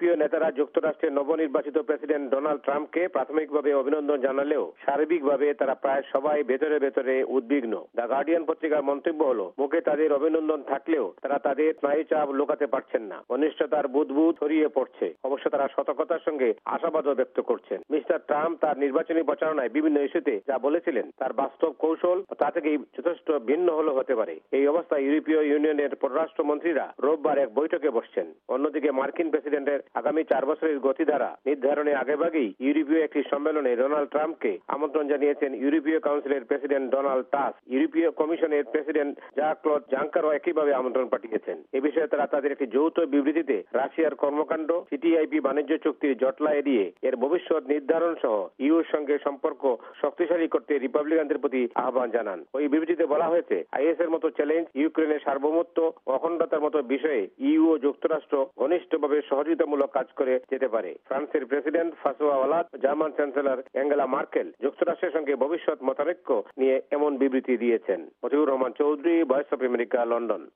ইউরোপীয় নেতারা যুক্তরাষ্ট্রের নবনির্বাচিত প্রেসিডেন্ট ডোনাল্ড ট্রাম্পকে প্রাথমিকভাবে অভিনন্দন জানালেও সার্বিকভাবে তারা প্রায় সবাই ভেতরে ভেতরে উদ্বিগ্ন। দ্য গার্ডিয়ান পত্রিকার মন্তব্য হলো, মুখে তাদের অভিনন্দন থাকলেও তারা তাদের স্নায়ুচাপ লুকাতে পারছেন না। অনিশ্চয়তার বুদবুদ ছড়িয়ে পড়ছে। অবশ্য তারা সতর্কতার সঙ্গে আশাবাদও ব্যক্ত করছেন। মিস্টার ট্রাম্প তার নির্বাচনী প্রচারণায় বিভিন্ন ইস্যুতে যা বলেছিলেন তার বাস্তব কৌশল তা থেকেই যথেষ্ট ভিন্ন হলো হতে পারে। এই অবস্থায় ইউরোপীয় ইউনিয়নের পররাষ্ট্রমন্ত্রীরা রোববার এক বৈঠকে বসছেন। অন্যদিকে মার্কিন প্রেসিডেন্টের আগামী 4 বছরের গতিধারা নির্ধারণে আগেভাগেই ইউরোপীয় একটি সম্মেলনে ডোনাল্ড ট্রাম্পকে আমন্ত্রণ জানিয়েছেন ইউরোপীয় কাউন্সিলের প্রেসিডেন্ট ডোনাল্ড টাস্ক। ইউরোপীয় কমিশনের প্রেসিডেন্ট জ্যাঁ-ক্লদ জাঙ্কারও একইভাবে আমন্ত্রণ পাঠিয়েছেন। এ বিষয়ে তারা তাদের একটি যৌথ বিবৃতিতে রাশিয়ার কর্মকাণ্ড, TTIP বাণিজ্য চুক্তির জটলা এড়িয়ে এর ভবিষ্যৎ নির্ধারণ সহ ইউর সঙ্গে সম্পর্ক শক্তিশালী করতে রিপাবলিকানদের প্রতি আহ্বান জানান। ওই বিবৃতিতে বলা হয়েছে, IS এর মতো চ্যালেঞ্জ, ইউক্রেনের সার্বভৌমত্ব ও অখণ্ডতার মতো বিষয়ে ইউ ও যুক্তরাষ্ট্র ঘনিষ্ঠভাবে সহযোগিতামূলক কাজ করে যেতে পারে। ফ্রান্সের president Francois Hollande, German chancellor Angela Merkel যুক্তরাষ্ট্রের সঙ্গে ভবিষ্যৎ মতানৈক্য নিয়ে এমন বিবৃতি দিয়েছেন। Matiur Rahman Chowdhury, Voice of America, London.